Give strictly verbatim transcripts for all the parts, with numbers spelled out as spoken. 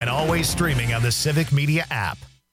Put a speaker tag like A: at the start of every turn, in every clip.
A: and always streaming on the Civic Media app.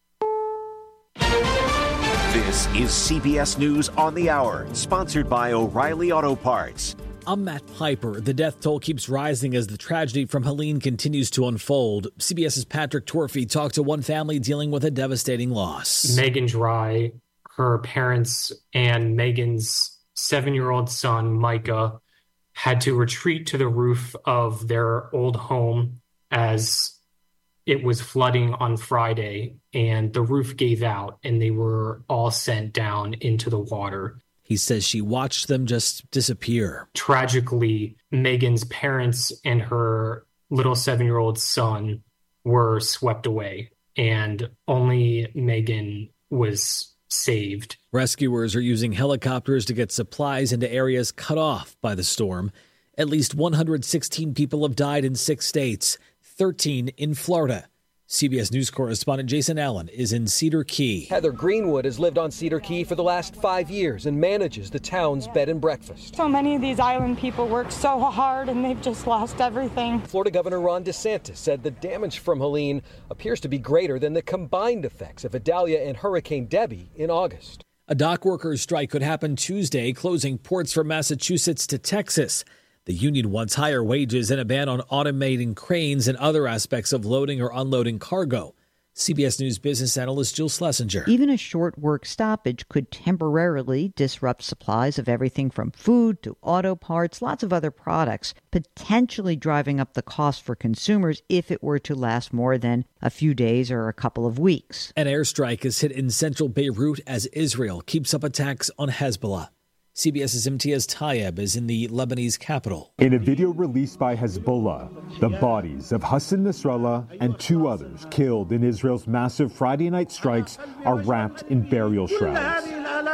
B: This is C B S News on the Hour, sponsored by O'Reilly Auto Parts.
C: I'm Matt Piper. The death toll keeps rising as the tragedy from Helene continues to unfold. CBS's Patrick Torfey talked to one family dealing with a devastating loss.
D: Megan Dry, her parents, and Megan's seven-year-old son, Micah, had to retreat to the roof of their old home as it was flooding on Friday, and the roof gave out, and they were all sent down into the water.
C: He says she watched them just disappear.
D: Tragically, Megan's parents and her little seven-year-old son were swept away, and only Megan was saved.
C: Rescuers are using helicopters to get supplies into areas cut off by the storm. At least one hundred sixteen people have died in six states, thirteen in Florida. C B S News correspondent Jason Allen is in Cedar Key.
E: Heather Greenwood has lived on Cedar Key for the last five years and manages the town's bed and breakfast.
F: So many of these island people work so hard and they've just lost everything.
E: Florida Governor Ron DeSantis said the damage from Helene appears to be greater than the combined effects of Idalia and Hurricane Debbie in August.
C: A dock workers' strike could happen Tuesday, closing ports from Massachusetts to Texas. The union wants higher wages and a ban on automating cranes and other aspects of loading or unloading cargo. C B S News business analyst Jill Schlesinger.
G: Even a short work stoppage could temporarily disrupt supplies of everything from food to auto parts, lots of other products, potentially driving up the cost for consumers if it were to last more than a few days or a couple of weeks.
C: An airstrike is hit in central Beirut as Israel keeps up attacks on Hezbollah. CBS's Imtiaz Tayeb is in the Lebanese capital.
H: In a video released by Hezbollah, the bodies of Hassan Nasrallah and two others killed in Israel's massive Friday night strikes are wrapped in burial shrouds.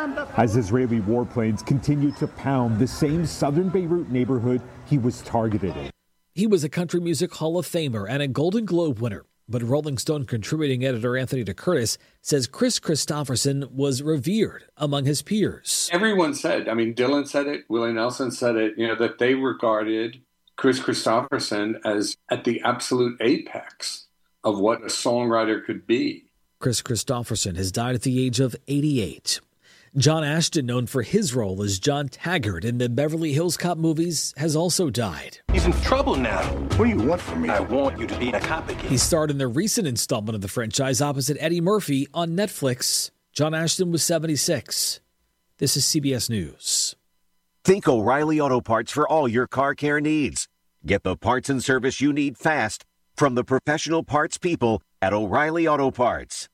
H: As Israeli warplanes continue to pound the same southern Beirut neighborhood he was targeted in.
C: He was a Country Music Hall of Famer and a Golden Globe winner. But Rolling Stone contributing editor Anthony DeCurtis says Chris Christopherson was revered among his peers.
I: Everyone said, I mean, Dylan said it, Willie Nelson said it, you know, that they regarded Chris Christopherson as at the absolute apex of what a songwriter could be.
C: Chris Christopherson has died at the age of eighty-eight. John Ashton, known for his role as John Taggart in the Beverly Hills Cop movies, has also died.
J: He's in trouble now. What do you want from me? I want you to be a cop again.
C: He starred in the recent installment of the franchise opposite Eddie Murphy on Netflix. John Ashton was seventy-six. This is C B S News.
B: Think O'Reilly Auto Parts for all your car care needs. Get the parts and service you need fast from the professional parts people at O'Reilly Auto Parts.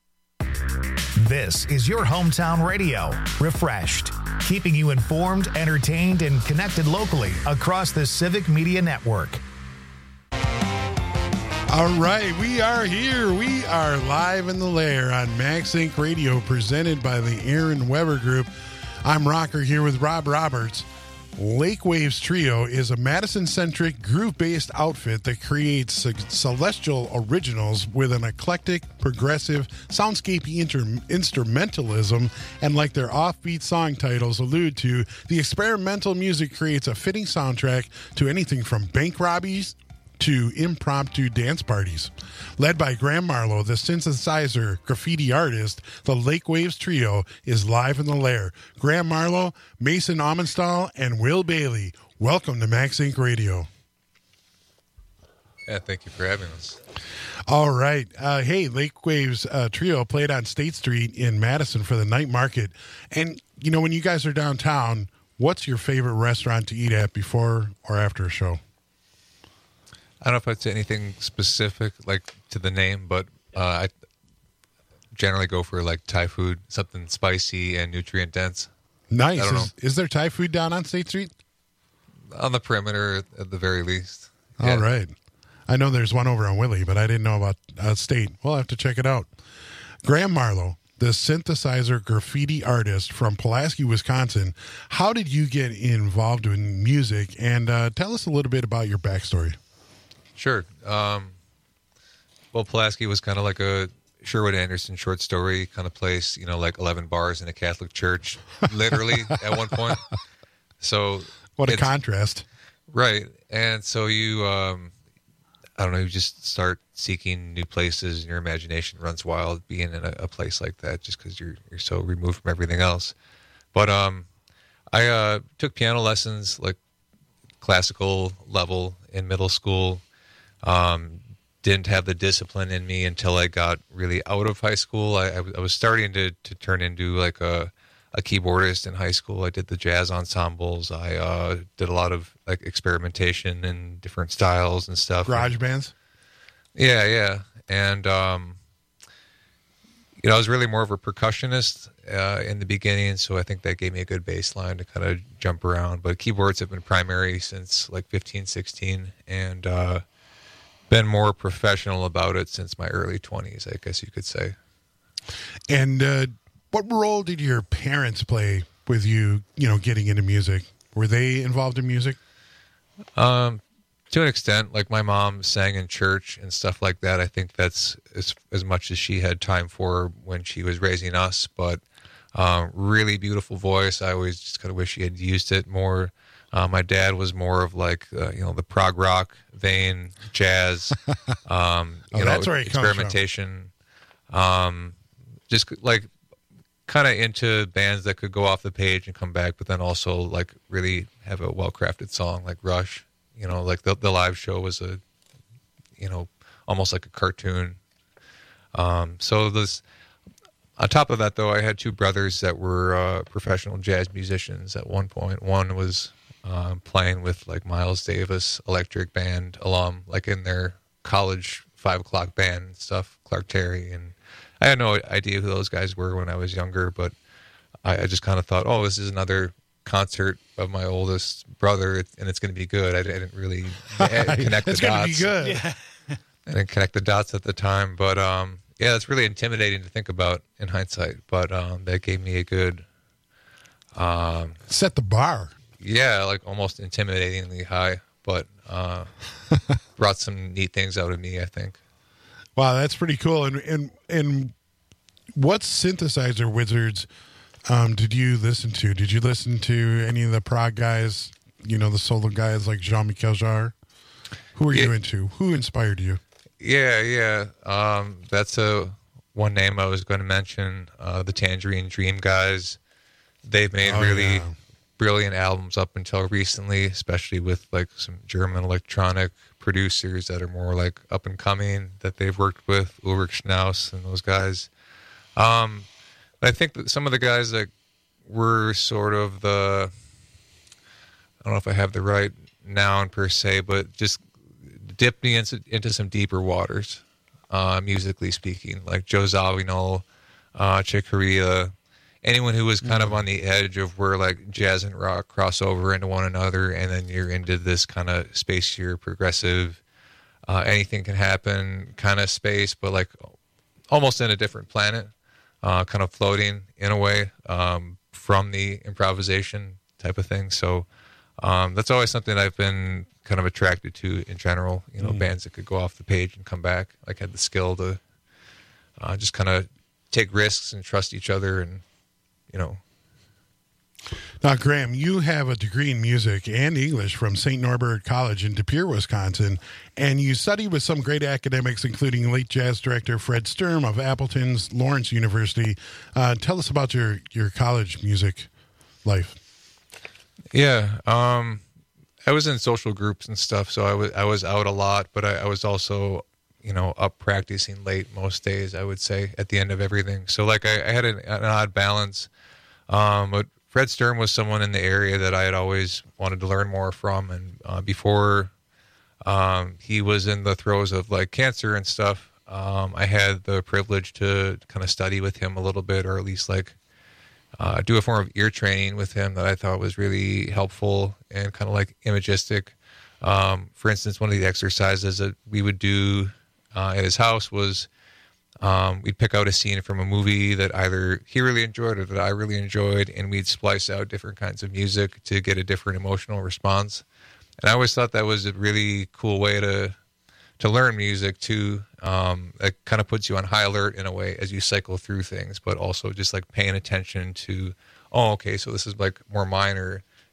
A: This is your hometown radio, Refreshed, keeping you informed, entertained, and connected locally across the Civic Media Network.
K: All right, we are here. We are live in the lair on Max Inc Radio, presented by the Aaron Weber Group. I'm Rocker here with Rob Roberts. Lake Waves Trio is a Madison-centric, groove-based outfit that creates celestial originals with an eclectic, progressive, soundscapey inter- instrumentalism, and like their offbeat song titles allude to, the experimental music creates a fitting soundtrack to anything from bank robberies to impromptu dance parties. Led by Graham Marlowe, the synthesizer graffiti artist, the Lake Waves Trio is live in the lair. Graham Marlowe, Mason Amenstall, and Will Bailey, welcome to Max Inc Radio.
L: Yeah, thank you for having us.
K: All right. Uh, hey, Lake Waves uh, Trio played on State Street in Madison for the night market. And, you know, when you guys are downtown, what's your favorite restaurant to eat at before or after a show?
L: I don't know if I'd say anything specific, like to the name, but uh, I generally go for like Thai food, something spicy and nutrient dense.
K: Nice. Is, is there Thai food down on State Street?
L: On the perimeter, at the very least.
K: Yeah. All right. I know there's one over on Willie, but I didn't know about uh, State. We'll have to check it out. Graham Marlowe, the synthesizer graffiti artist from Pulaski, Wisconsin. How did you get involved in music? And uh, tell us a little bit about your backstory.
L: Sure. Um, well, Pulaski was kind of like a Sherwood Anderson short story kind of place, you know, like eleven bars in a Catholic church, literally at one point. So
K: what a contrast.
L: Right. And so you, um, I don't know, you just start seeking new places and your imagination runs wild being in a, a place like that just because you're you're so removed from everything else. But um, I uh, took piano lessons, like classical level in middle school. Um, didn't have the discipline in me until I got really out of high school. I, I, I was starting to, to turn into like a, a keyboardist in high school. I did the jazz ensembles. I uh, did a lot of like experimentation in different styles and stuff.
K: Garage bands?
L: Yeah, yeah. And, um, you know, I was really more of a percussionist uh, in the beginning, so I think that gave me a good baseline to kind of jump around. But keyboards have been primary since like fifteen, sixteen, and uh, been more professional about it since my early twenties, I guess you could say.
K: And uh, what role did your parents play with you, you know, getting into music? Were they involved in music?
L: Um, to an extent, like my mom sang in church and stuff like that. I think that's as, as much as she had time for when she was raising us, but um, really beautiful voice. I always just kind of wish she had used it more. Uh, my dad was more of like, uh, you know, the prog rock vein, jazz, um, you
K: oh,
L: know,
K: that's where it
L: experimentation, um, just like kind of into bands that could go off the page and come back, but then also like really have a well-crafted song like Rush. You know, like the the live show was a, you know, almost like a cartoon. Um, so this, on top of that, though, I had two brothers that were uh, professional jazz musicians at one point. One was um, playing with like Miles Davis Electric Band alum, like in their college five o'clock band and stuff, Clark Terry. And I had no idea who those guys were when I was younger, but I, I just kind of thought, oh, this is another concert of my oldest brother, and it's going to be good. I didn't really connect the
K: it's
L: dots.
K: It's going to be good.
L: Yeah. I didn't connect the dots at the time, but um, yeah, it's really intimidating to think about in hindsight. But um, that gave me a good um,
K: set the bar.
L: Yeah, like almost intimidatingly high, but uh, brought some neat things out of me, I think.
K: Wow, that's pretty cool. And and and what synthesizer wizards Um, did you listen to? Did you listen to any of the prog guys, you know, the solo guys like Jean-Michel Jarre? Who were yeah. you into? Who inspired you?
L: Yeah, yeah. Um, that's a one name I was going to mention. Uh, the Tangerine Dream guys. They've made oh, really yeah. brilliant albums up until recently, especially with like some German electronic producers that are more like up and coming that they've worked with, Ulrich Schnaus and those guys. Um, I think that some of the guys that were sort of the, I don't know if I have the right noun per se, but just dipped me into, into some deeper waters, uh, musically speaking, like Joe Zawinul, uh, Chick Corea, anyone who was kind mm. of on the edge of where like jazz and rock cross over into one another, and then you're into this kind of spacier, progressive, uh, anything can happen kind of space, but like almost in a different planet. Uh, kind of floating in a way um, from the improvisation type of thing. So um, that's always something I've been kind of attracted to in general. You know, mm. bands that could go off the page and come back. Like had the skill to uh, just kind of take risks and trust each other, and you know.
K: Now, Graham, you have a degree in music and English from Saint Norbert College in De Pere, Wisconsin, and you studied with some great academics, including late jazz director Fred Sturm of Appleton's Lawrence University. Uh, tell us about your, your college music life.
L: Yeah, um, I was in social groups and stuff, so I was I was out a lot, but I, I was also, you know, up practicing late most days, I would say, at the end of everything. So, like, I, I had an, an odd balance, um, but Fred Sturm was someone in the area that I had always wanted to learn more from. And uh, before um, he was in the throes of like cancer and stuff, um, I had the privilege to kind of study with him a little bit, or at least like uh, do a form of ear training with him that I thought was really helpful and kind of like imagistic. Um, for instance, one of the exercises that we would do uh, at his house was Um, we'd pick out a scene from a movie that either he really enjoyed or that I really enjoyed, and we'd splice out different kinds of music to get a different emotional response. And I always thought that was a really cool way to to learn music too. Um, it kind of puts you on high alert in a way as you cycle through things, but also just like paying attention to, oh, okay, so this is like more minor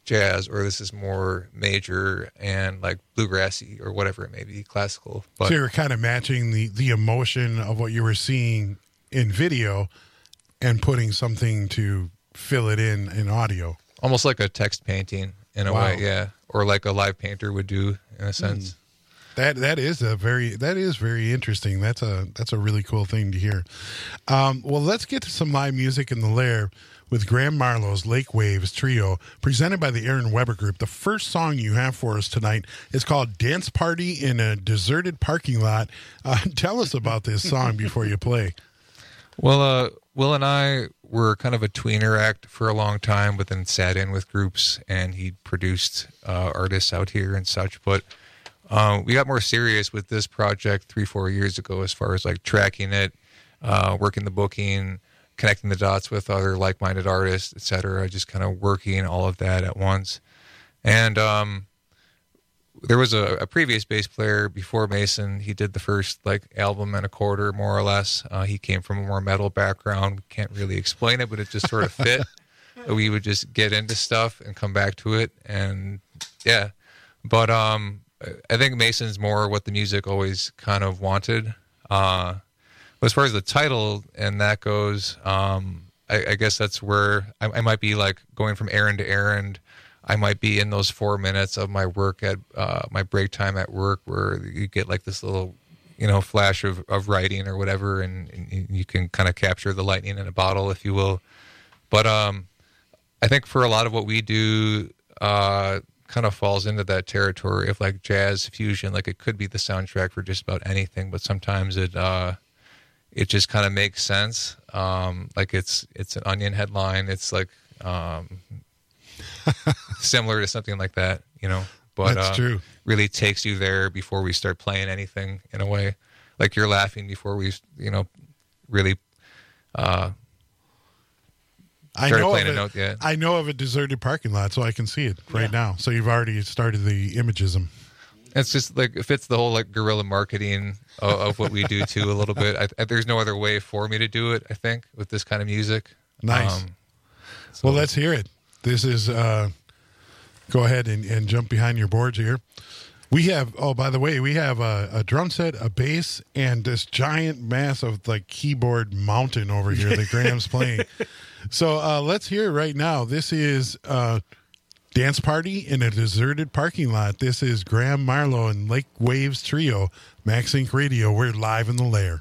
L: jazz, or this is more major and like bluegrassy or whatever it may be, classical. But
K: so you're kind of matching the, the emotion of what you were seeing in video and putting something to fill it in in audio.
L: Almost like a text painting in a
K: Wow.
L: way, yeah. Or like a live painter would do in a sense.
K: Mm. That that is a very that is very interesting. That's a that's a really cool thing to hear. Um, well, let's get to some live music in the Lair with Graham Marlowe's Lake Waves Trio, presented by the Aaron Weber Group. The first song you have for us tonight is called Dance Party in a Deserted Parking Lot. Uh, tell us about this song before you play.
L: Well, uh, Will and I were kind of a tweener act for a long time, but then sat in with groups, and he produced uh, artists out here and such. But uh, we got more serious with this project three, four years ago as far as like tracking it, uh, working the booking, connecting the dots with other like-minded artists, et cetera, just kind of working all of that at once. And um, there was a, a previous bass player before Mason. He did the first like album and a quarter, more or less. Uh, he came from a more metal background. Can't really explain it, but it just sort of fit. We would just get into stuff and come back to it. And yeah, but um, I think Mason's more what the music always kind of wanted. Uh, But as far as the title and that goes, um, I, I guess that's where I, I might be like going from errand to errand. I might be in those four minutes of my work at uh, my break time at work where you get like this little, you know, flash of, of writing or whatever, and, and you can kind of capture the lightning in a bottle, if you will. But um, I think for a lot of what we do, uh, kind of falls into that territory of like jazz fusion. Like it could be the soundtrack for just about anything, but sometimes it uh, it just kind of makes sense. Um, like it's it's an Onion headline. It's like um, similar to something like that, you know. But
K: that's
L: uh,
K: true.
L: Really takes you there before we start playing anything. In a way, like you're laughing before we, you know, really. Uh,
K: I know,
L: playing
K: of
L: a
K: it,
L: note yet.
K: I know of a deserted parking lot, so I can see it right
L: Yeah.
K: now. So you've already started the imagism.
L: It's just like it fits the whole like guerrilla marketing of, of what we do too a little bit. I, I, there's no other way for me to do it. I think with this kind of music.
K: Nice.
L: Um,
K: Well, let's hear it. This is. Uh, go ahead and, and jump behind your boards here. We have. Oh, by the way, we have a, a drum set, a bass, and this giant mass of like keyboard mountain over here that Graham's playing. So uh, let's hear it right now. This is uh, Dance Party in a Deserted Parking Lot. This is Graham Marlowe and Lake Waves Trio, Max Inc Radio. We're live in the Lair.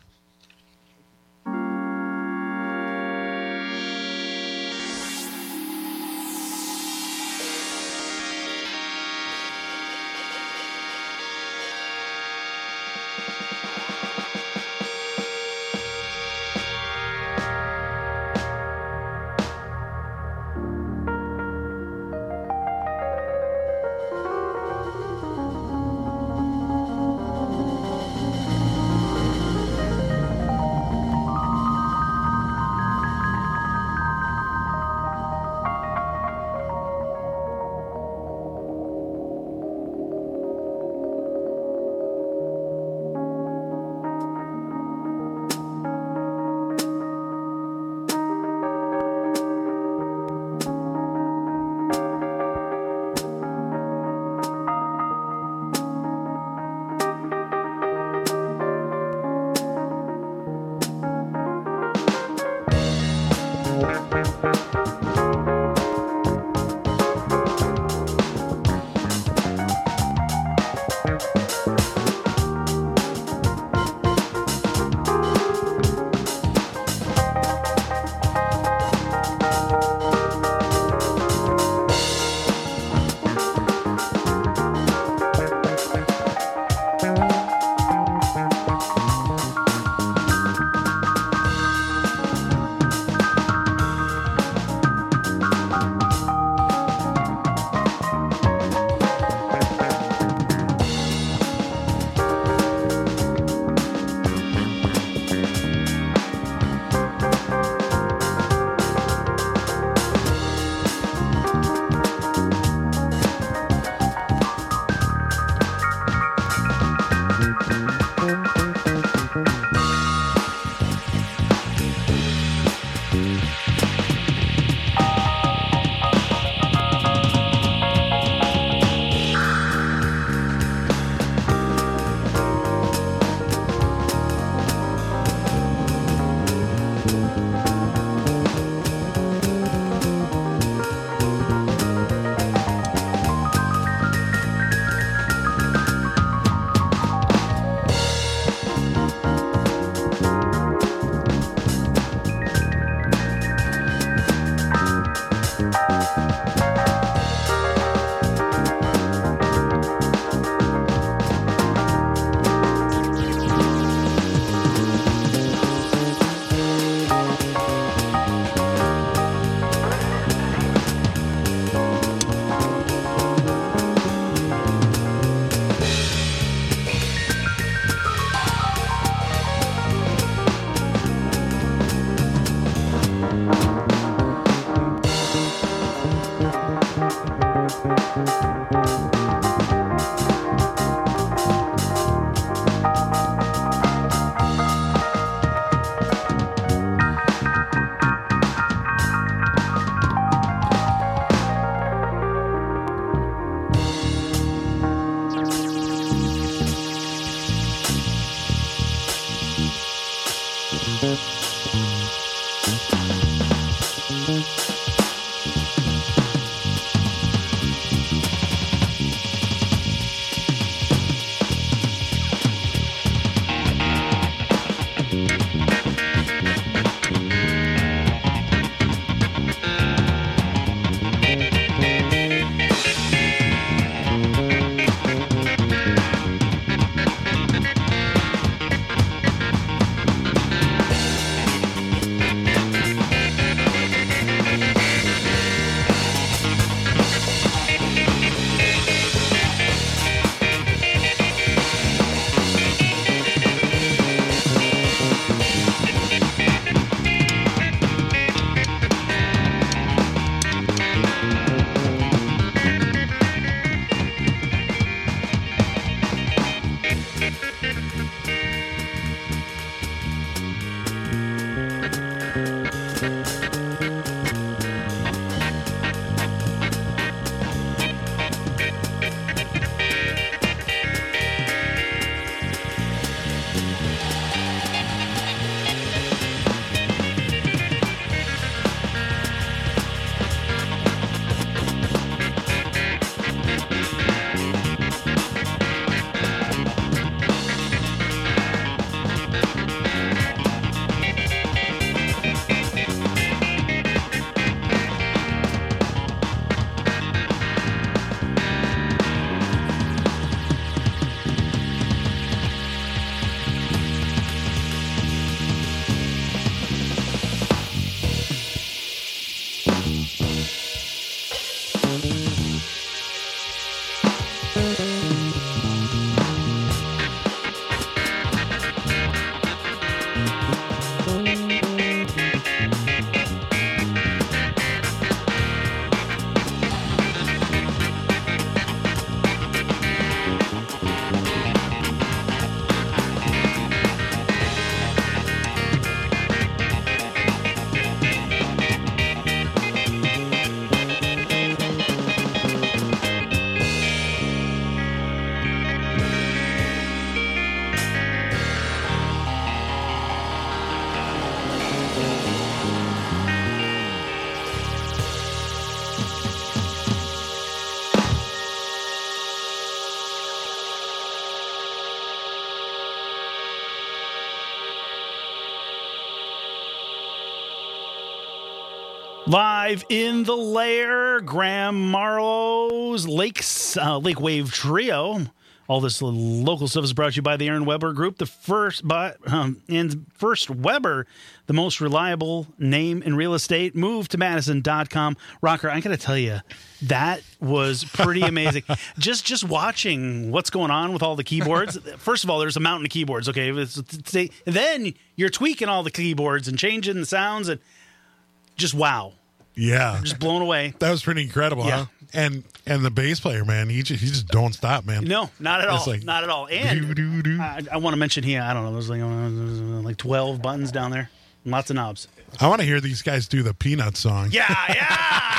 M: Live in the lair, Graham Marlowe's Lakes, uh, Lake Wave Trio. All this local stuff is brought to you by the Aaron Weber Group. The first, but um, and First Weber, the most reliable name in real estate. Move to Madison dot com. Rocker, I got to tell you, that was pretty amazing. just just watching what's going on with all the keyboards. First of all, there's a mountain of keyboards. Okay, it's, it's, it's, then you're tweaking all the keyboards and changing the sounds and. Just wow.
K: Yeah.
M: Just blown away.
K: That was pretty incredible,
M: yeah.
K: huh? And and the bass player, man, he just, he just don't stop, man.
M: No, not at all.
K: Like,
M: not at all. And doo, doo, doo. I, I want to mention here, I don't know, there's like, uh, like twelve buttons down there. Lots of knobs.
K: I want to hear these guys do the Peanut song.
M: Yeah, yeah,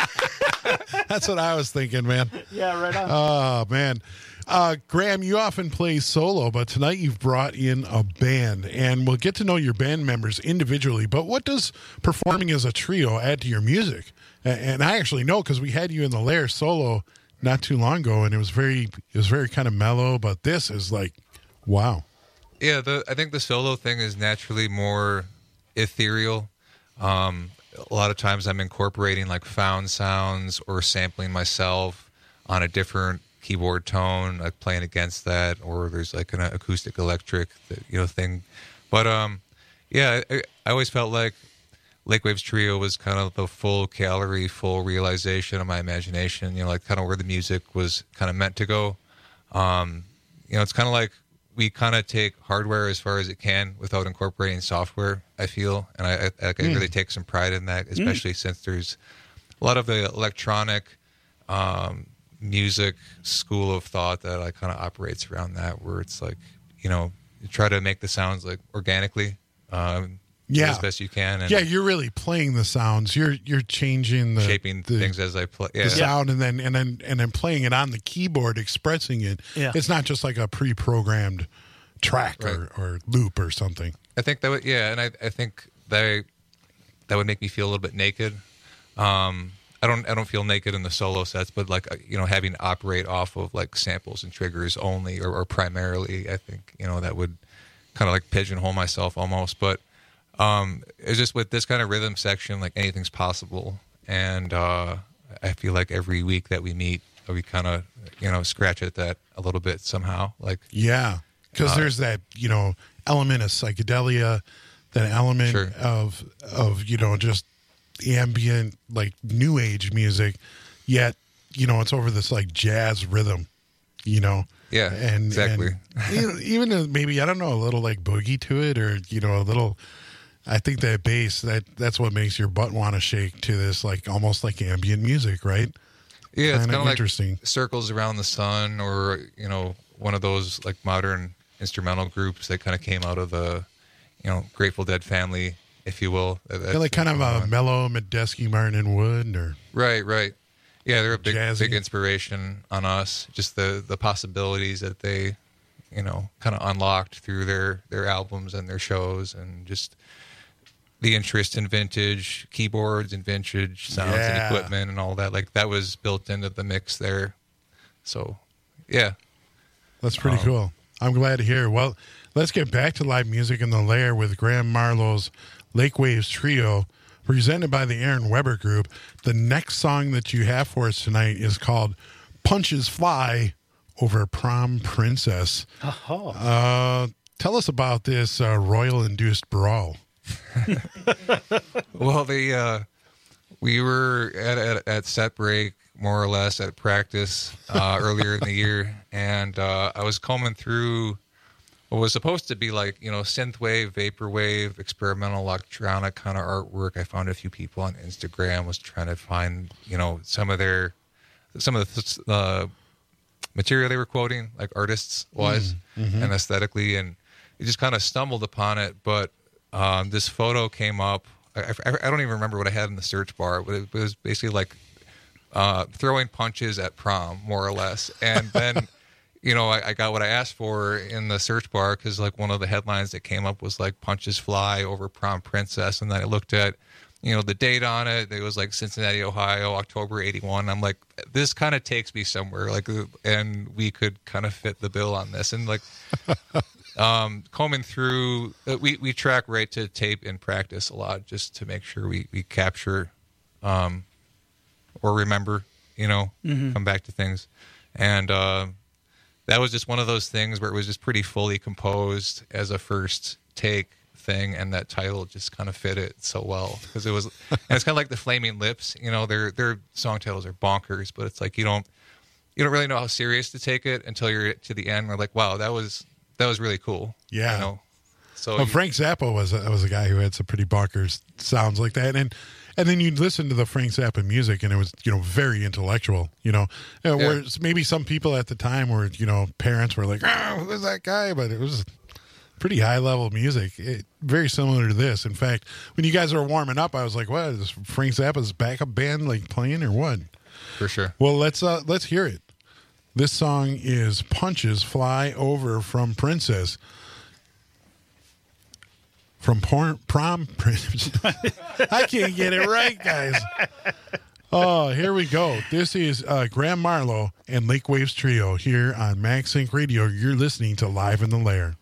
M: yeah.
K: That's what I was thinking, man.
M: Yeah, right on.
K: Oh, man. Uh, Graham, you often play solo, but tonight you've brought in a band, and we'll get to know your band members individually. But what does performing as a trio add to your music? And I actually know because we had you in the Lair solo not too long ago, and it was very, it was very kind of mellow. But this is like, wow.
L: Yeah, the I think the solo thing is naturally more ethereal. Um, a lot of times I'm incorporating like found sounds or sampling myself on a different keyboard tone, like playing against that, or there's like an acoustic electric, you know, thing. But um, yeah, I, I always felt like Lake Waves Trio was kind of the full calorie, full realization of my imagination. You know, like kind of where the music was kind of meant to go. Um, you know, it's kind of like we kind of take hardware as far as it can without incorporating software, I feel, and I, I, I mm. really take some pride in that, especially mm. since there's a lot of the electronic. Um, music school of thought that like kind of operates around that, where it's like, you know, you try to make the sounds like organically, um,
K: yeah,
L: as best you can. And
K: yeah, you're really playing the sounds. You're you're changing the
L: shaping the, things as I play yeah.
K: the sound, and then and then and then playing it on the keyboard, expressing it.
M: Yeah.
K: It's not just like a pre-programmed track
L: right.
K: or, or loop or something.
L: I think that would, yeah, and I, I think that that would make me feel a little bit naked. Um, I don't I don't feel naked in the solo sets, but like you know, having to operate off of like samples and triggers only or, or primarily, I think you know that would kind of like pigeonhole myself almost. But um, it's just with this kind of rhythm section, like anything's possible, and uh, I feel like every week that we meet, we kind of you know scratch at that a little bit somehow. Like
K: yeah, because uh, there's that you know element of psychedelia, that element
L: sure.
K: of of you know just ambient like new age music, yet you know it's over this like jazz rhythm, you know.
L: Yeah,
K: and
L: exactly.
K: And, you know, even maybe I don't know a little like boogie to it, or you know a little. I think that bass that that's what makes your butt want to shake to this like almost like ambient music, right?
L: Yeah, it's kind of
K: interesting.
L: Like Circles Around the Sun, or you know one of those like modern instrumental groups that kind of came out of the you know Grateful Dead family, if you will.
K: Yeah, like kind of a mellow Medeski, Martin and Wood, or
L: right, right. Yeah, they're a big,
K: jazzy.
L: big inspiration on us. Just the, the possibilities that they, you know, kind of unlocked through their, their albums and their shows, and just the interest in vintage keyboards and vintage sounds
K: yeah.
L: and equipment and all that. Like that was built into the mix there. So, yeah,
K: that's pretty um, cool. I'm glad to hear. Well, let's get back to live music in the Lair with Graham Marlowe's Lake Waves Trio, presented by the Aaron Weber Group. The next song that you have for us tonight is called Punches Fly Over Prom Princess.
M: Oh.
K: Uh, tell us about this uh, royal-induced brawl.
L: Well, the uh, we were at, at, at set break, more or less, at practice uh, earlier in the year, and uh, I was combing through what was supposed to be like, you know, synthwave, vaporwave, experimental electronic kind of artwork. I found a few people on Instagram, was trying to find, you know, some of their, some of the uh, material they were quoting, like artists wise
K: mm-hmm.
L: and aesthetically, and it just kind of stumbled upon it. But um, this photo came up. I, I, I don't even remember what I had in the search bar, but it was basically like uh, throwing punches at prom, more or less. And then you know, I, I got what I asked for in the search bar, because like one of the headlines that came up was like Punches Fly Over Prom Princess. And then I looked at, you know, the date on it. It was like Cincinnati, Ohio, October eighty-one. I'm like, this kind of takes me somewhere, like, and we could kind of fit the bill on this. And like, um, combing through, we, we track right to tape in practice a lot, just to make sure we, we capture, um, or remember, you know,
M: mm-hmm.
L: come back to things. And, uh, that was just one of those things where it was just pretty fully composed as a first take thing, and that title just kind of fit it so well, because it was, and it's kind of like the Flaming Lips, you know, their their song titles are bonkers, but it's like you don't you don't really know how serious to take it until you're to the end. We're like, wow, that was that was really cool.
K: Yeah.
L: You know? So
K: well,
L: you,
K: Frank Zappa was a, was a guy who had some pretty bonkers sounds like that, and and then you'd listen to the Frank Zappa music, and it was, you know, very intellectual, you know, yeah. Whereas maybe some people at the time were, you know, parents were like, oh, who's that guy? But it was pretty high level music, it, very similar to this. In fact, when you guys were warming up, I was like, what, is Frank Zappa's backup band like playing or what?
L: For sure.
K: Well, let's uh, let's hear it. This song is Punches Fly Over from Princess. From porn, Prom Princess. I can't get it right, guys. Oh, here we go. This is uh, Graham Marlowe and Lake Waves Trio here on MagSync Radio. You're listening to Live in the Lair.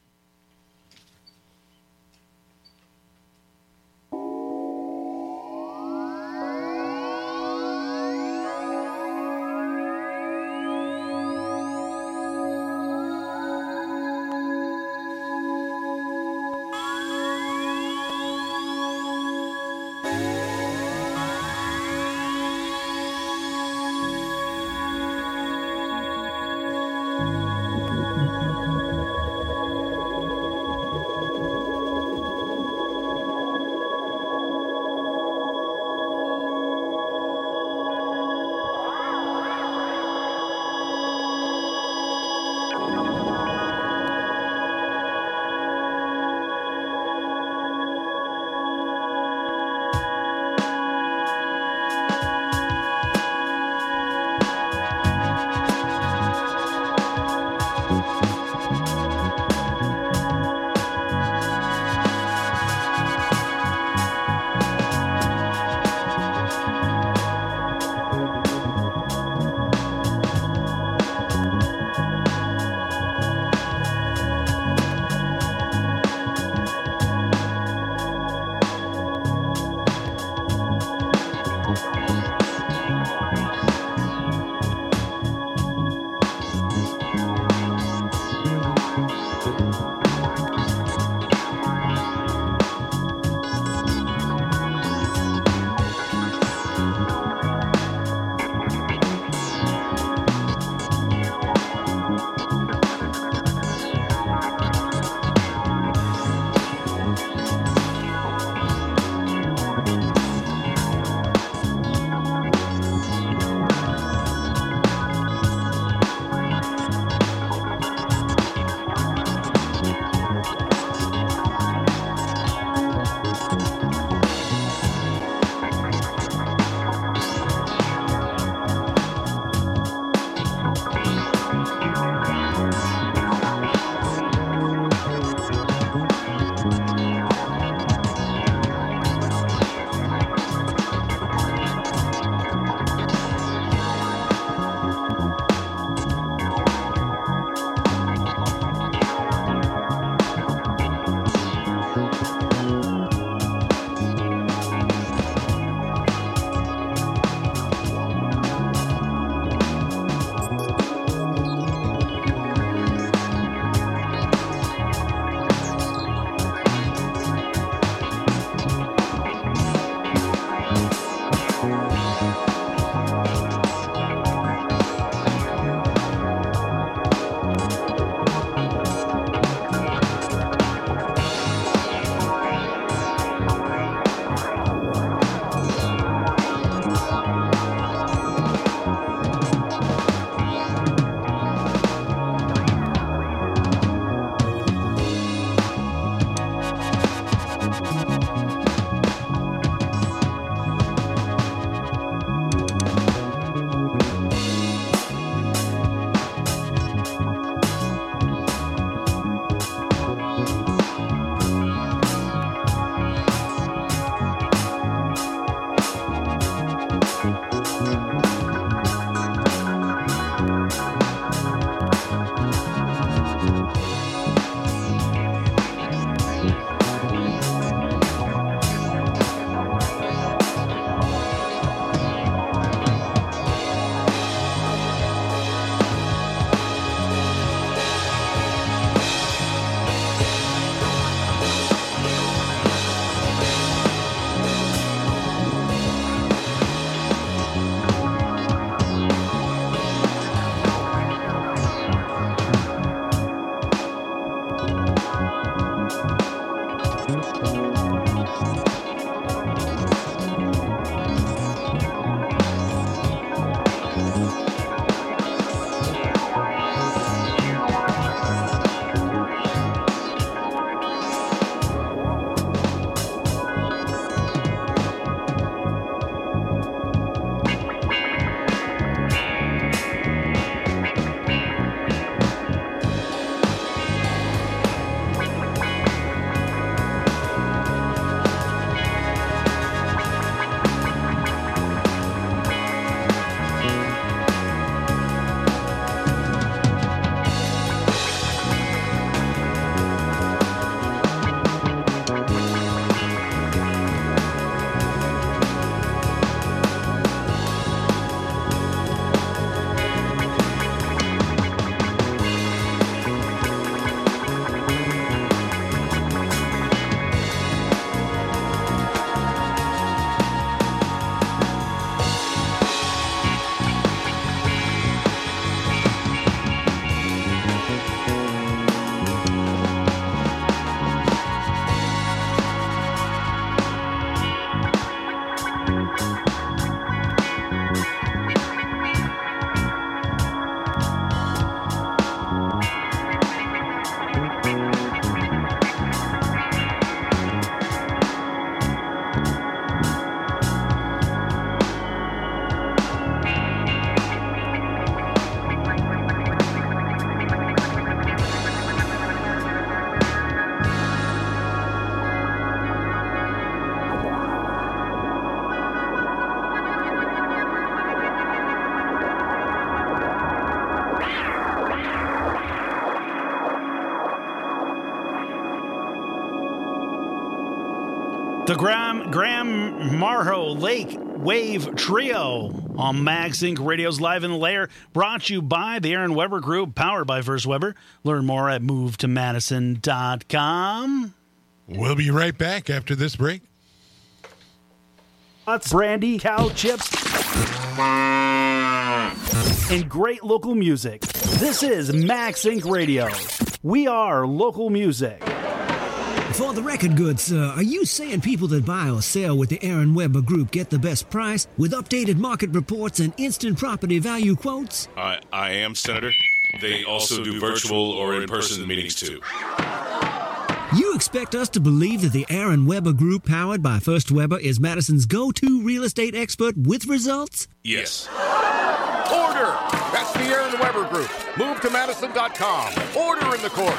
M: The Graham, Graham Morrow Lake Wave Trio on MagSync Radio's Live in the Lair, brought to you by the Aaron Weber Group, powered by First Weber. Learn more at move to madison dot com.
K: We'll be right back after this break.
N: Nuts, brandy, cow chips, and great local music. This is MagSync Radio. We are local music.
O: For the record, good sir, are you saying people that buy or sell with the Aaron Weber Group get the best price with updated market reports and instant property value quotes?
P: I, I am, Senator. They also do virtual or in-person meetings, too.
O: You expect us to believe that the Aaron Weber Group, powered by First Weber, is Madison's go-to real estate expert with results?
P: Yes.
Q: Order! That's the Aaron Weber Group. move to madison dot com. Order in the court.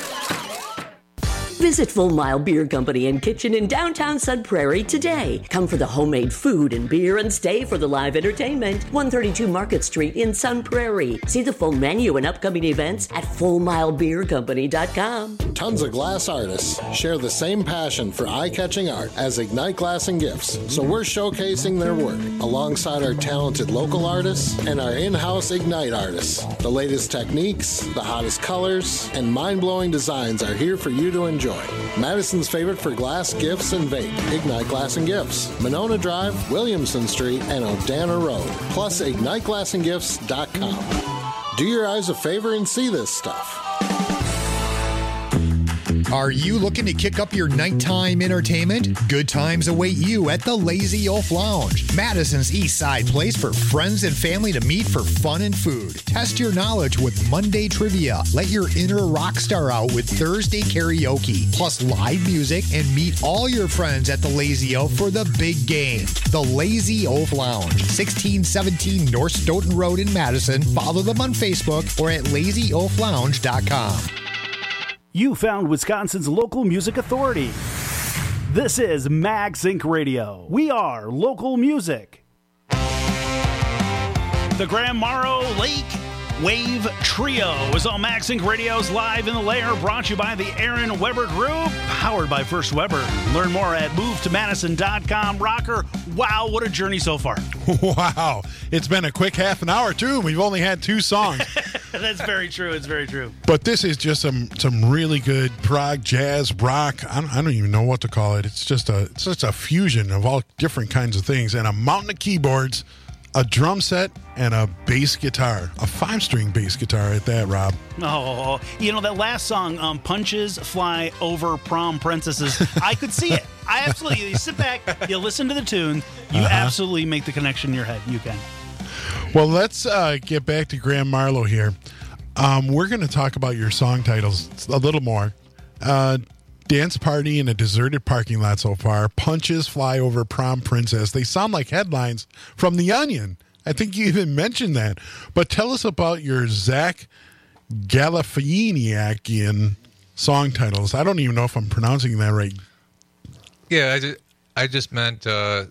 R: Visit Full Mile Beer Company and Kitchen in downtown Sun Prairie today. Come for the homemade food and beer and stay for the live entertainment. one thirty-two Market Street in Sun Prairie. See the full menu and upcoming events at full mile beer company dot com.
S: Tons of glass artists share the same passion for eye-catching art as Ignite Glass and Gifts, so we're showcasing their work alongside our talented local artists and our in-house Ignite artists. The latest techniques, the hottest colors, and mind-blowing designs are here for you to enjoy. Madison's favorite for glass, gifts, and vape. Ignite Glass and Gifts. Monona Drive, Williamson Street, and Odana Road. Plus, ignite glass and gifts dot com. Do your eyes a favor and see this stuff.
T: Are you looking to kick up your nighttime entertainment? Good times await you at the Lazy Oaf Lounge, Madison's East Side place for friends and family to meet for fun and food. Test your knowledge with Monday trivia. Let your inner rock star out with Thursday karaoke, plus live music, and meet all your friends at the Lazy Oaf for the big game. The Lazy Oaf Lounge, sixteen seventeen North Stoughton Road in Madison. Follow them on Facebook or at lazy oaf lounge dot com.
N: You found Wisconsin's local music authority. This is MagSync Radio. We are local music.
M: The Graham Morrow Lake Wave Trio is on MagSync Radio's Live in the Lair, brought to you by the Aaron Weber Group, powered by First Weber. Learn more at move to madison dot com. Rocker, wow, what a journey so far.
K: Wow. It's been a quick half an hour, too. We've only had two songs.
M: That's very true. It's very true.
K: But this is just some some really good prog, jazz, rock. I don't, I don't even know what to call it. It's just a it's just a fusion of all different kinds of things and a mountain of keyboards a drum set, and a bass guitar, a five-string bass guitar at that, Rob.
M: Oh, you know, that last song, um, Punches Fly Over Prom Princesses, I could see it. I absolutely, you sit back, you listen to the tune, you uh-huh. absolutely make the connection in your head. You can.
K: Well, let's uh, get back to Graham Marlowe here. Um, we're going to talk about your song titles a little more. Uh, Dance Party in a Deserted Parking Lot so far. Punches Fly Over Prom Princess. They sound like headlines from The Onion. I think you even mentioned that. But tell us about your Zach Galifianiakian song titles. I don't even know if I'm pronouncing that right.
L: Yeah, I just, I just meant uh,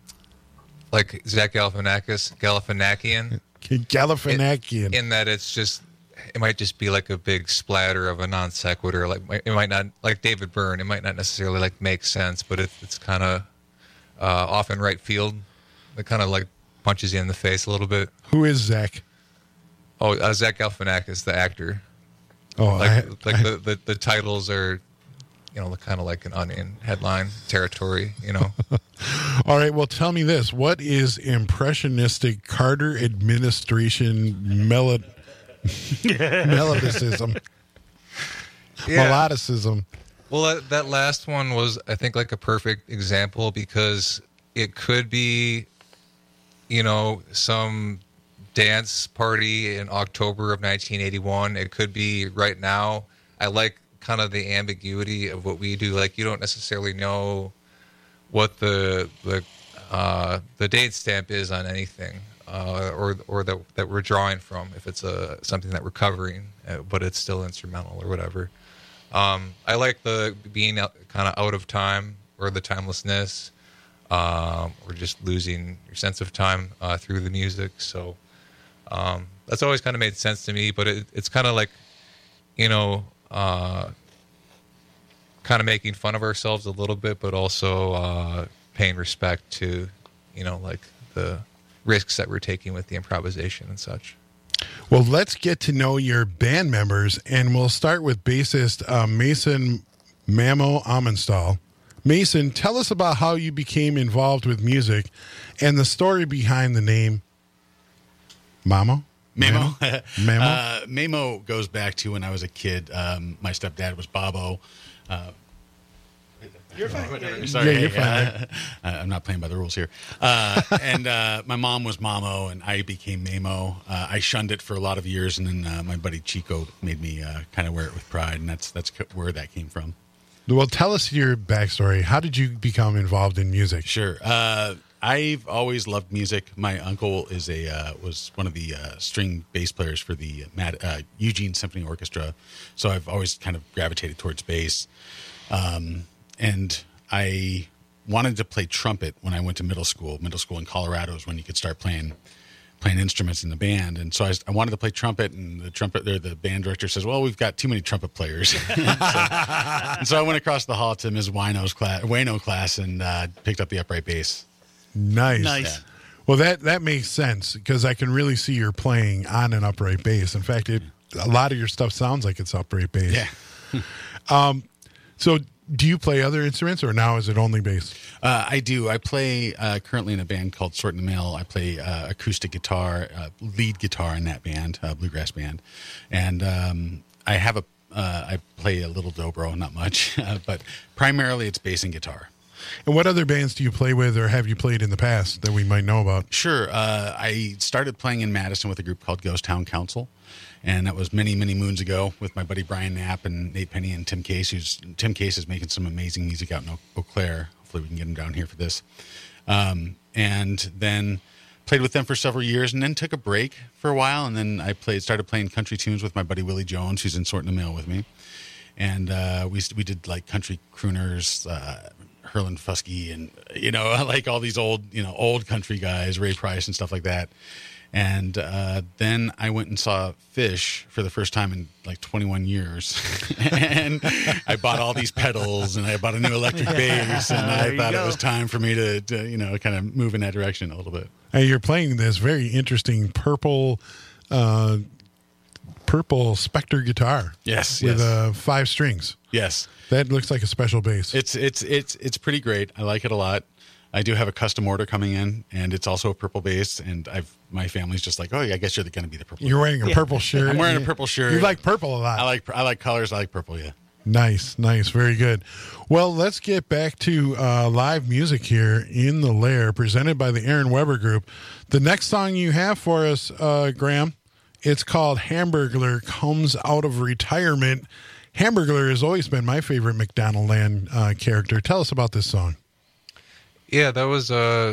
L: like Zach Galifianakis, Galifianakian.
K: Galifianakian.
L: In, in that it's just, it might just be like a big splatter of a non sequitur. Like it might not, like David Byrne, it might not necessarily like make sense, but it, it's kind of uh, off in right field. It kind of like punches you in the face a little bit.
K: Who is Zach?
L: Oh, uh, Zach Galifianakis, the actor.
K: Oh,
L: like
K: I,
L: like
K: I,
L: the, the the titles are, you know, kind of like an Onion headline territory. You know.
K: All right. Well, tell me this: what is impressionistic Carter administration melod? Melodicism.
L: Yeah.
K: Melodicism.
L: Well, that, that last one was, I think, like a perfect example because it could be, you know, some dance party in October of nineteen eighty-one. It could be right now. I like kind of the ambiguity of what we do. Like, you don't necessarily know what the the uh, the date stamp is on anything. Uh, or or that that we're drawing from, if it's a something that we're covering, uh, but it's still instrumental or whatever. Um, I like the being out, kind of out of time, or the timelessness, um, or just losing your sense of time uh, through the music. So um, that's always kind of made sense to me. But it, it's kind of like, you know, uh, kind of making fun of ourselves a little bit, but also uh, paying respect to, you know, like the risks that we're taking with the improvisation and such.
K: Well, let's get to know your band members, and we'll start with bassist uh, Mason Mamo Amenstall. Mason, tell us about how you became involved with music and the story behind the name Mamo?
U: Mamo.
K: Mamo?
U: uh, Mamo goes back to when I was a kid. Um, my stepdad was Bobo. Uh, You're fine. Sorry,
K: yeah, you're fine.
U: Uh, I'm not playing by the rules here. Uh, and uh, my mom was Mamo, and I became Mamo. Uh, I shunned it for a lot of years, and then uh, my buddy Chico made me uh, kind of wear it with pride, and that's that's where that came from.
K: Well, tell us your backstory. How did you become involved in music?
U: Sure. Uh, I've always loved music. My uncle is a uh, was one of the uh, string bass players for the Mad, uh, Eugene Symphony Orchestra, so I've always kind of gravitated towards bass. Um, And I wanted to play trumpet when I went to middle school. Middle school in Colorado is when you could start playing playing instruments in the band. And so I, I wanted to play trumpet, and the trumpet, there, the band director says, "Well, we've got too many trumpet players." and, so, and so I went across the hall to Miz Wino's class, Wayno class, and uh, picked up the upright bass.
K: Nice.
U: Nice. Yeah.
K: Well, that that makes sense because I can really see you're playing on an upright bass. In fact, it, a lot of your stuff sounds like it's upright bass.
U: Yeah.
K: um. So. Do you play other instruments, or now is it only bass?
U: Uh, I do. I play uh, currently in a band called Sort in the Mill. I play uh, acoustic guitar, uh, lead guitar in that band, uh, bluegrass band, and um, I have a. Uh, I play a little dobro, not much, uh, but primarily it's bass and guitar.
K: And what other bands do you play with, or have you played in the past that we might know about?
U: Sure. Uh, I started playing in Madison with a group called Ghost Town Council. And that was many, many moons ago with my buddy Brian Knapp and Nate Penny and Tim Case. Who's Tim Case is making some amazing music out in Eau Claire. Hopefully we can get him down here for this. Um, and then played with them for several years, and then took a break for a while. And then I played, started playing country tunes with my buddy Willie Jones, who's in Sort in the Mill with me. And uh, we we did like country crooners, uh, Herlin Fusky, and you know, like all these old, you know, old country guys, Ray Price and stuff like that. And uh, then I went and saw Fish for the first time in like twenty-one years. And I bought all these pedals, and I bought a new electric bass, and I thought it was time for me to, to, you know, kind of move in that direction a little bit.
K: Hey, you're playing this very interesting purple, uh, purple Spectre guitar.
U: Yes,
K: with
U: yes.
K: Uh, five strings.
U: Yes,
K: that looks like a special bass.
U: It's it's it's it's pretty great. I like it a lot. I do have a custom order coming in, and it's also a purple base. And I've my family's just like, oh, yeah, I guess you're going to be the purple.
K: You're wearing a
U: Yeah.
K: purple shirt.
U: I'm wearing a purple shirt.
K: You like purple a lot.
U: I like I like colors. I like purple. Yeah.
K: Nice, nice, very good. Well, let's get back to uh, live music here in the Lair, presented by the Aaron Weber Group. The next song you have for us, uh, Graham, it's called Hamburglar Comes Out of Retirement. Hamburglar has always been my favorite McDonald Land uh, character. Tell us about this song.
L: Yeah, that was. Uh,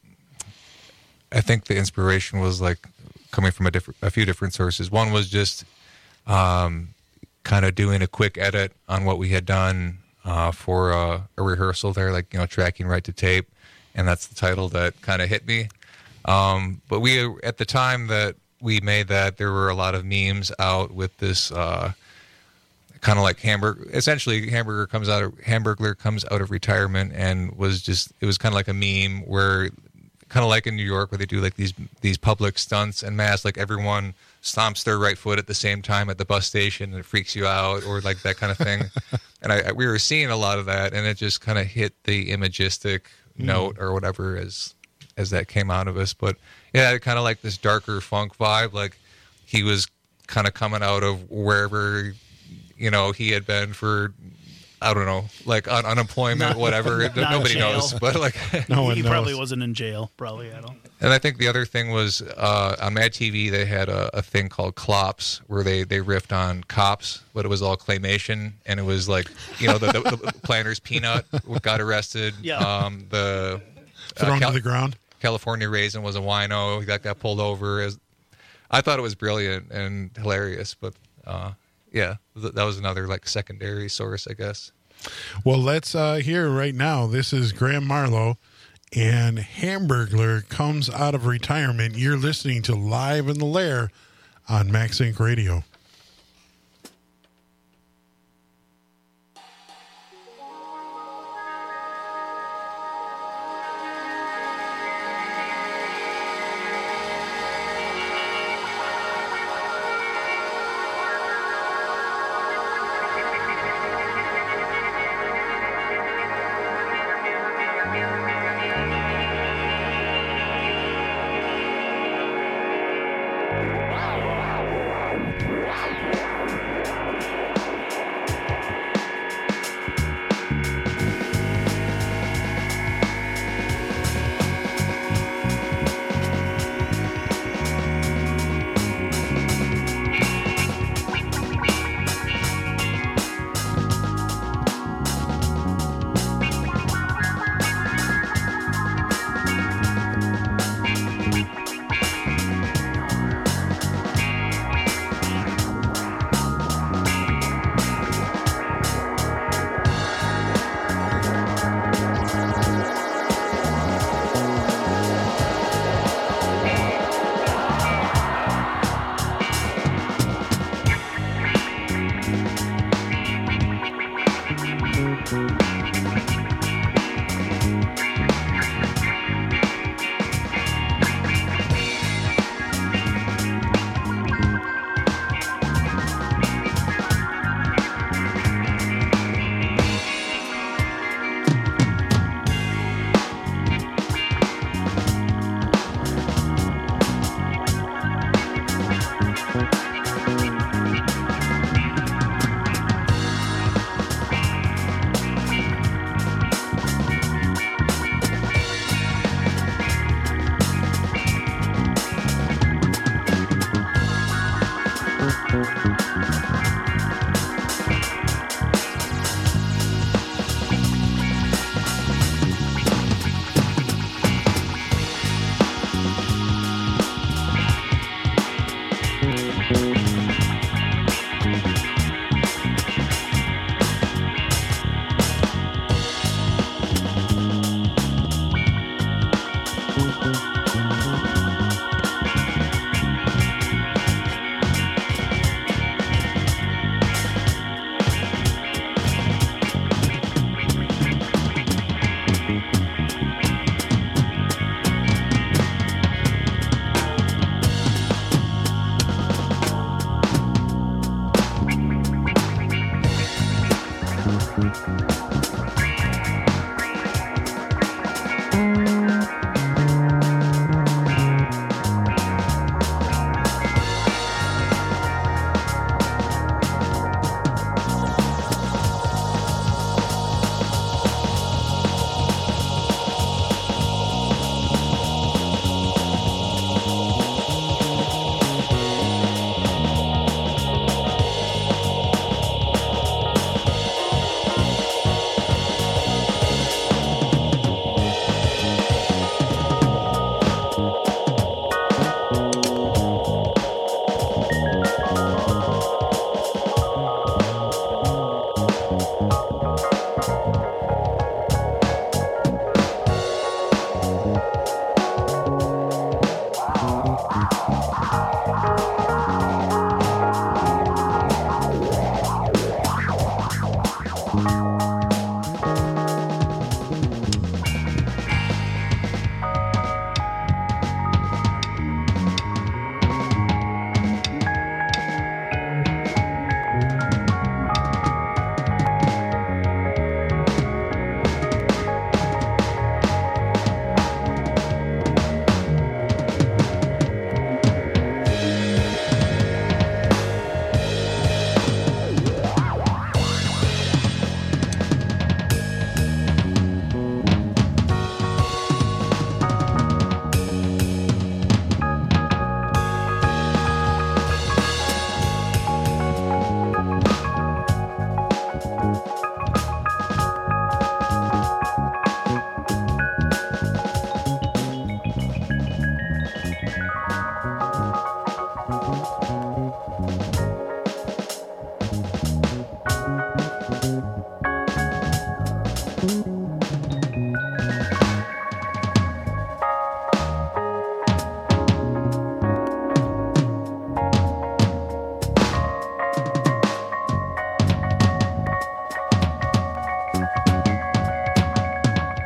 L: I think the inspiration was like coming from a different, a few different sources. One was just um, kind of doing a quick edit on what we had done uh, for uh, a rehearsal there, like you know, tracking right to tape, and that's the title that kind of hit me. Um, but we, at the time that we made that, there were a lot of memes out with this. Uh, kind of like hamburger, essentially hamburger comes out of Hamburglar comes out of retirement, and was just, it was kind of like a meme where kind of like in New York where they do like these, these public stunts and mass, like everyone stomps their right foot at the same time at the bus station and it freaks you out, or like that kind of thing. And I, I we were seeing a lot of that, and it just kind of hit the imagistic mm. note or whatever as, as that came out of us. But yeah, kind of like this darker funk vibe. Like he was kind of coming out of wherever, you know, he had been for, I don't know, like un- unemployment, not, whatever. Not Nobody jail. knows, but like
M: no one he knows. Probably wasn't in jail. Probably, I don't.
L: And I think the other thing was uh, on Mad T V they had a, a thing called Clops, where they they riffed on cops, but it was all claymation, and it was like, you know, the, the, the Planters Peanut got arrested.
M: Yeah.
L: Um, the
K: thrown
L: uh, Cal-
K: to the ground.
L: California Raisin was a wino that got pulled over. As I thought it was brilliant and hilarious, but. Uh, Yeah, that was another like secondary source, I guess.
K: Well, let's uh, hear right now. This is Graham Marlowe, and Hamburglar Comes Out of Retirement. You're listening to Live in the Lair on Max Inc Radio.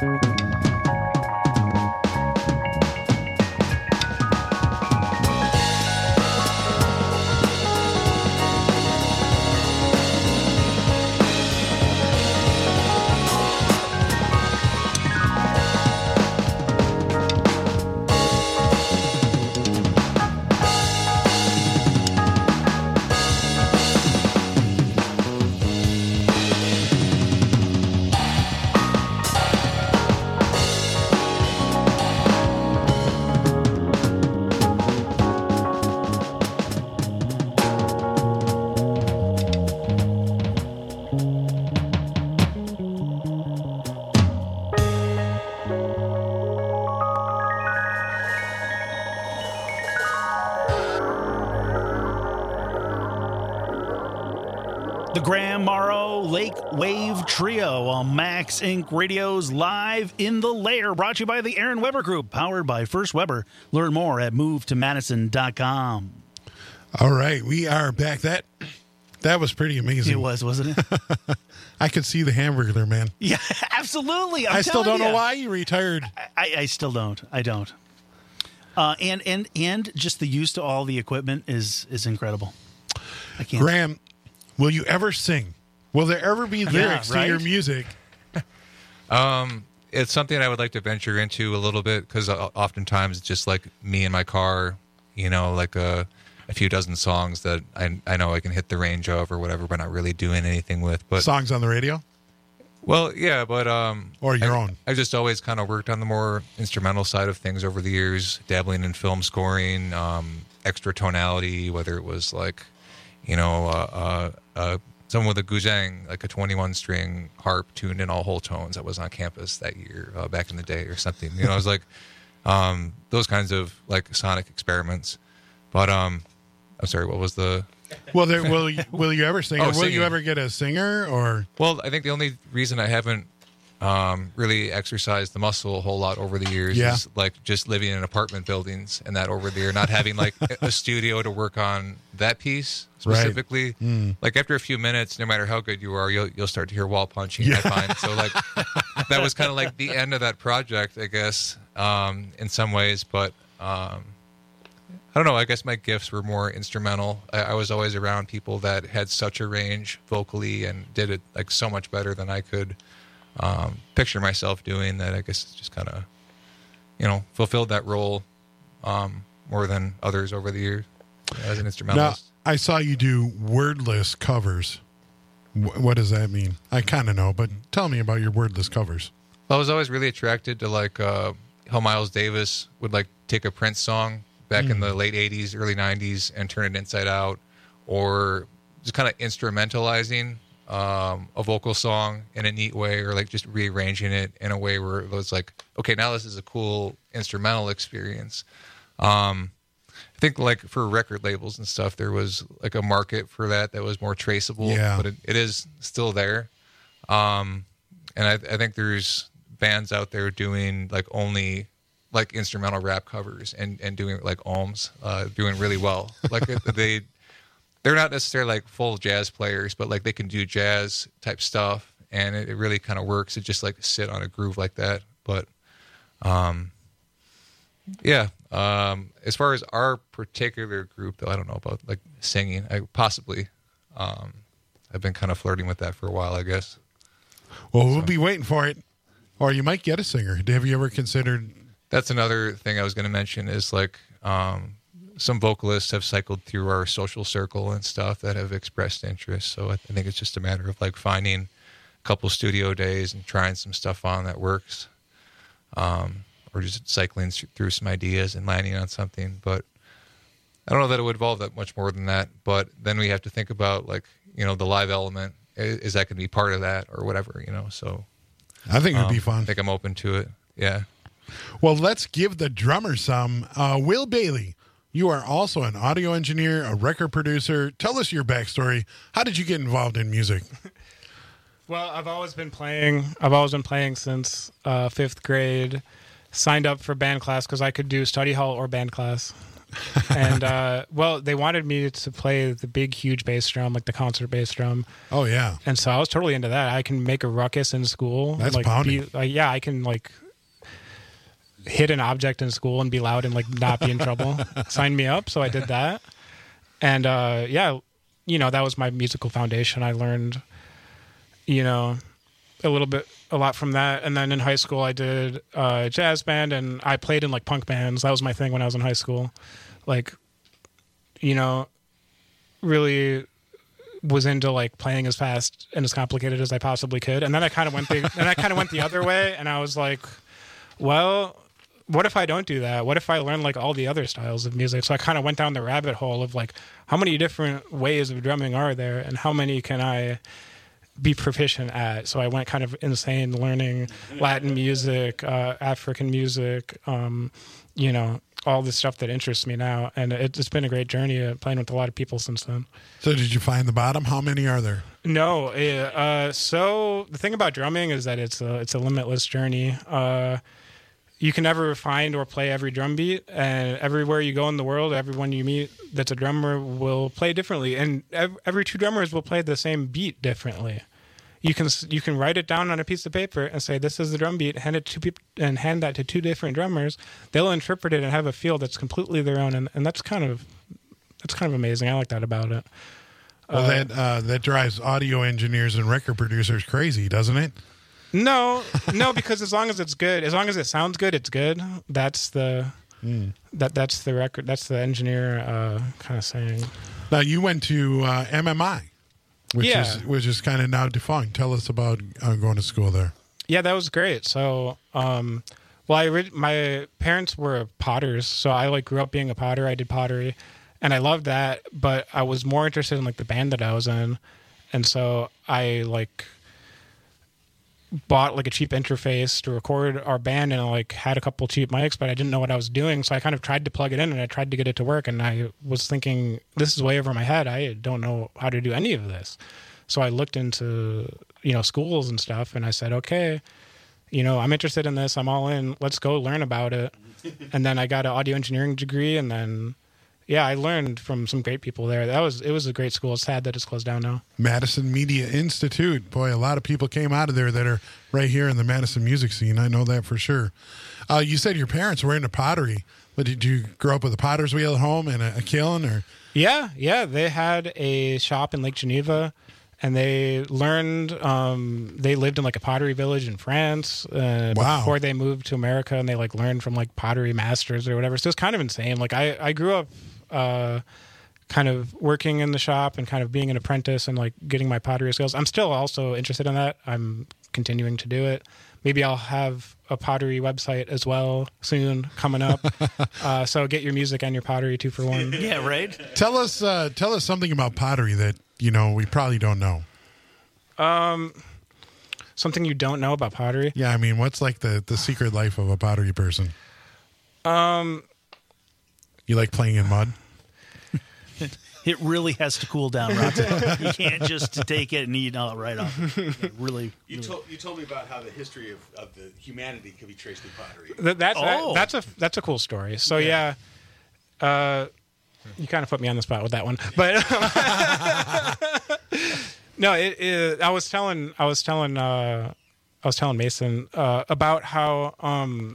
M: The Graham Morrow Lake Wave Trio on Max Incorporated. Radio's Live in the Lair, brought to you by the Aaron Weber Group, powered by First Weber. Learn more at move to madison dot com.
K: All right, we are back. That that was pretty amazing.
M: It was, wasn't it?
K: I could see the hamburger there, man.
M: Yeah, absolutely. I'm
K: I still don't
M: you.
K: know why you retired.
M: I, I still don't. I don't. Uh, and and and just the use to all the equipment is is incredible. I can't.
K: Graham, will you ever sing? Will there ever be lyrics
M: yeah, right?
K: to your music?
L: Um, it's something I would like to venture into a little bit, because oftentimes it's just like me in my car, you know, like a, a few dozen songs that I I know I can hit the range of or whatever, but not really doing anything with. But
K: songs on the radio?
L: Well, yeah, but um,
K: or your
L: I,
K: own.
L: I just always kind of worked on the more instrumental side of things over the years, dabbling in film scoring, um, extra tonality, whether it was like, you know, uh, uh, uh, someone with a guzheng, like a twenty-one string harp tuned in all whole tones that was on campus that year, uh, back in the day or something. You know, it was like um, those kinds of like sonic experiments. But um, I'm sorry, what was the?
K: Well, there, will you, will you ever sing?
L: Oh,
K: or will
L: singing.
K: you ever get a singer? Or
L: well, I think the only reason I haven't um, really exercised the muscle a whole lot over the years
K: Yeah.
L: is like just living in apartment buildings and that over there, not having like a studio to work on that piece specifically.
K: Right. Mm.
L: Like after a few minutes, no matter how good you are, you'll you'll start to hear wall punching.
K: Yeah.
L: I find so like that was kind of like the end of that project, I guess, um, in some ways. But um, I don't know. I guess my gifts were more instrumental. I, I was always around people that had such a range vocally and did it like so much better than I could um, picture myself doing. That I guess just kind of, you know, fulfilled that role um, more than others over the years as an
K: now,
L: instrumentalist.
K: I saw you do wordless covers. W- what does that mean? I kind of know, but tell me about your wordless covers.
L: Well, I was always really attracted to like uh, how Miles Davis would like take a Prince song back in the late eighties, early nineties, and turn it inside out, or just kind of instrumentalizing um, a vocal song in a neat way, or like just rearranging it in a way where it was like, okay, now this is a cool instrumental experience. Um, I think like for record labels and stuff, there was like a market for that that was more traceable,
K: Yeah.
L: but it, it is still there. Um, and I, I think there's bands out there doing like only like instrumental rap covers and, and doing like ohms, uh, doing really well. Like they, they're not necessarily like full jazz players, but like they can do jazz type stuff, and it, it really kind of works. It just like sit on a groove like that. But, um, yeah. Um, as far as our particular group, though, I don't know about like singing. I possibly, um, I've been kind of flirting with that for a while, I guess.
K: Well, we'll be waiting for it, or you might get a singer. Have you ever considered?
L: That's another thing I was going to mention is like um, some vocalists have cycled through our social circle and stuff that have expressed interest. So I think it's just a matter of like finding a couple studio days and trying some stuff on that works, um, or just cycling through some ideas and landing on something. But I don't know that it would involve that much more than that. But then we have to think about like, you know, the live element. Is, is that going to be part of that or whatever, you know? So
K: I think it'd
L: um,
K: be fun.
L: I think I'm open to it. Yeah.
K: Well, let's give the drummer some. Uh, Will Bailey, you are also an audio engineer, a record producer. Tell us your backstory. How did you get involved in music?
D: Well, I've always been playing. I've always been playing since uh, fifth grade. Signed up for band class because I could do study hall or band class. and uh, well, they wanted me to play the big, huge bass drum, like the concert bass drum.
K: Oh yeah.
D: And so I was totally into that. I can make a ruckus in school.
K: That's
D: like,
K: pounding.
D: be, like, yeah, I can like hit an object in school and be loud and like not be in trouble. Sign me up. So I did that. And uh, yeah, you know, that was my musical foundation. I learned, you know, a little bit, a lot from that. And then in high school, I did uh, jazz band, and I played in like punk bands. That was my thing when I was in high school. Like, you know, really was into like playing as fast and as complicated as I possibly could. And then I kind of went the, and I kind of went the other way, and I was like, well, what if I don't do that? What if I learn like all the other styles of music? So I kind of went down the rabbit hole of like, how many different ways of drumming are there, and how many can I be proficient at? So I went kind of insane learning Latin music, uh, African music, um, you know, all the stuff that interests me now. And it, it's been a great journey uh, playing with a lot of people since then.
K: So did you find the bottom? How many are there?
D: No. Uh, so the thing about drumming is that it's a, it's a limitless journey. Uh, you can never find or play every drum beat, and everywhere you go in the world, everyone you meet that's a drummer will play differently, and ev- every two drummers will play the same beat differently. You can you can write it down on a piece of paper and say, this is the drum beat, hand it to people, and hand that to two different drummers. They'll interpret it and have a feel that's completely their own, and, and that's kind of that's kind of amazing. I like that about it.
K: Well,
D: uh,
K: that uh, that drives audio engineers and record producers crazy, doesn't it?
D: No, no, because as long as it's good, as long as it sounds good, it's good. That's the mm. that that's the record. That's the engineer uh, kind of saying.
K: Now you went to uh, M M I, which
D: yeah.
K: is which is kind of now defunct. Tell us about uh, going to school there.
D: Yeah, that was great. So, um, well, I re- my parents were potters, so I like grew up being a potter. I did pottery, and I loved that. But I was more interested in like the band that I was in, and so I like. bought like a cheap interface to record our band, and I like had a couple cheap mics, but I didn't know what I was doing. So I kind of tried to plug it in, and I tried to get it to work. And I was thinking, this is way over my head. I don't know how to do any of this. So I looked into, you know, schools and stuff, and I said, okay, you know, I'm interested in this. I'm all in. Let's go learn about it. And then I got an audio engineering degree, and then yeah, I learned from some great people there. That was it was a great school. It's sad that it's closed down now.
K: Madison Media Institute. Boy, a lot of people came out of there that are right here in the Madison music scene. I know that for sure. Uh, you said your parents were into pottery, but did you grow up with a potter's wheel at home and a, a kiln, or?
D: Yeah, yeah. They had a shop in Lake Geneva, and they learned. Um, they lived in like a pottery village in France uh,
K: wow.
D: before they moved to America, and they like learned from like pottery masters or whatever. So it's kind of insane. Like I, I grew up. Uh, kind of working in the shop and kind of being an apprentice and like getting my pottery skills. I'm still also interested in that. I'm continuing to do it. Maybe I'll have a pottery website as well soon coming up. uh, so get your music and your pottery two for one.
M: Yeah, right.
K: Tell us, uh, tell us something about pottery that you know we probably don't know.
D: Um, something you don't know about pottery?
K: Yeah, I mean, what's like the the secret life of a pottery person?
D: Um,
K: you like playing in mud?
M: It really has to cool down, Rob. You can't just take it and eat it right off. It really.
U: You
M: really.
U: told you told me about how the history of, of the humanity could be traced through pottery.
D: Th- that's
M: Oh.
D: that, that's a that's a cool story. So yeah, yeah uh, you kind of put me on the spot with that one, but no, it, it, I was telling I was telling uh, I was telling Mason uh, about how um,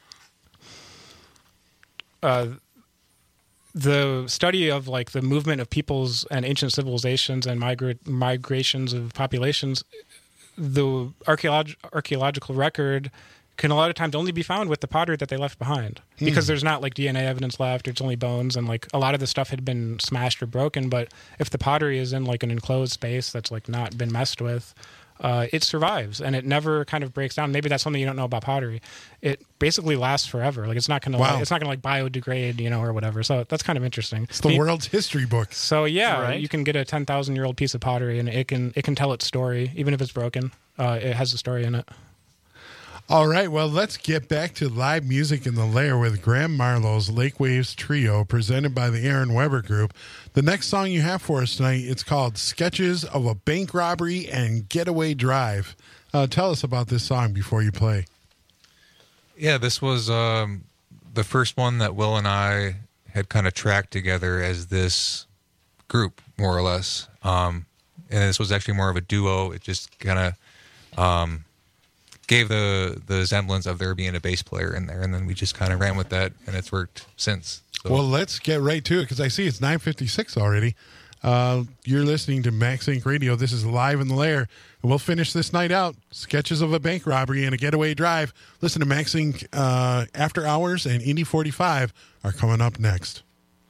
D: uh, the study of like the movement of peoples and ancient civilizations and migra- migrations of populations, the archeolog- archaeological record can a lot of times only be found with the pottery that they left behind, because there's not like D N A evidence left. It's only bones, and like a lot of the stuff had been smashed or broken. But if the pottery is in like an enclosed space that's like not been messed with, uh, it survives and it never kind of breaks down. Maybe that's something you don't know about pottery. It basically lasts forever. Like it's not gonna
K: Wow.
D: like, it's not gonna like biodegrade, you know, or whatever. So that's kind of interesting.
K: It's the
D: Me-
K: world's history book.
D: So yeah,
M: Right.
D: you can get a ten thousand year old piece of pottery, and it can it can tell its story, even if it's broken. Uh, it has a story in it.
K: All right, well, let's get back to live music in the Lair with Graham Marlowe's Lake Waves Trio, presented by the Aaron Weber Group. The next song you have for us tonight, it's called Sketches of a Bank Robbery and Getaway Drive. Uh, tell us about this song before you play.
L: Yeah, this was um, the first one that Will and I had kind of tracked together as this group, more or less. Um, and this was actually more of a duo. It just kind of um, gave the the semblance of there being a bass player in there, and then we just kind of ran with that, and it's worked since. So.
K: Well, let's get right to it because I see it's nine fifty-six already. Uh, you're listening to Max Inc Radio. This is Live in the Lair. And we'll finish this night out. Sketches of a bank robbery and a getaway drive. Listen to Max Inc uh, After Hours and Indy forty-five are coming up next.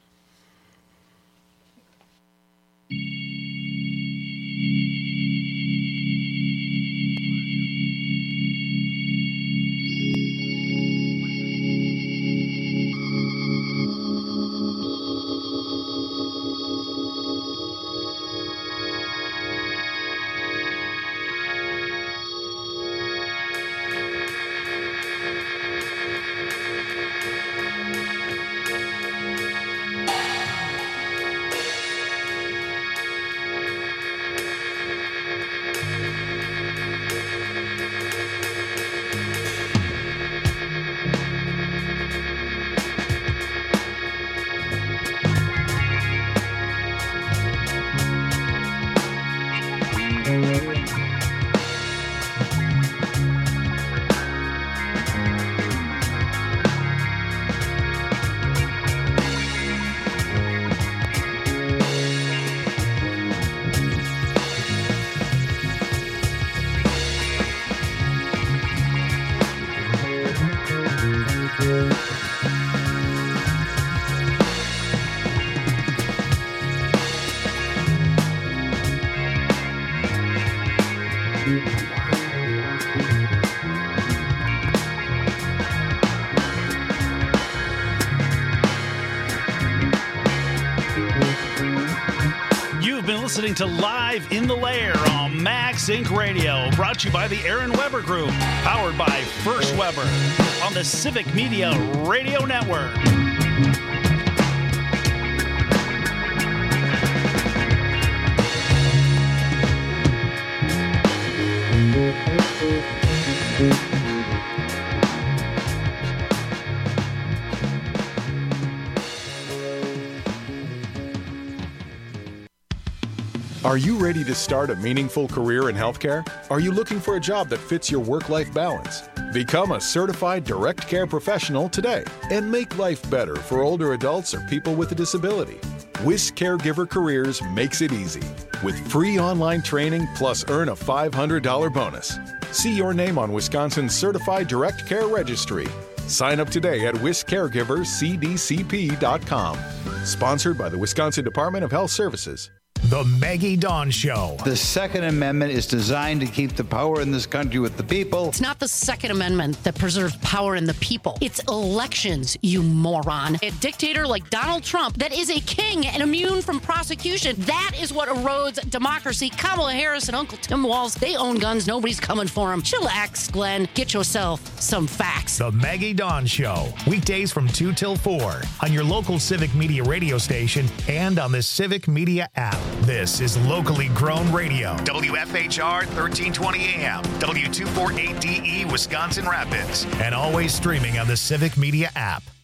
M: Listening to Live in the Lair on Max Inc Radio, brought to you by the Aaron Weber Group, powered by First Weber on the Civic Media Radio Network.
F: Are you ready to start a meaningful career in healthcare? Are you looking for a job that fits your work-life balance? Become a certified direct care professional today and make life better for older adults or people with a disability. WIS Caregiver Careers makes it easy with free online training plus earn a five hundred dollars bonus. See your name on Wisconsin's Certified Direct Care Registry. Sign up today at wis caregiver c d c p dot com. Sponsored by the Wisconsin Department of Health Services.
A: The Maggie Dawn Show.
V: The Second Amendment is designed to keep the power in this country with the people.
W: It's not the Second Amendment that preserves power in the people. It's elections, you moron. A dictator like Donald Trump that is a king and immune from prosecution. That is what erodes democracy. Kamala Harris and Uncle Tim Walz, they own guns. Nobody's coming for them. Chillax, Glenn. Get yourself some facts.
A: The Maggie Dawn Show. Weekdays from two till four on your local Civic Media radio station and on the Civic Media app. This is locally grown radio. W F H R thirteen twenty A M, W two forty-eight D E, Wisconsin Rapids, and always streaming on the Civic Media app.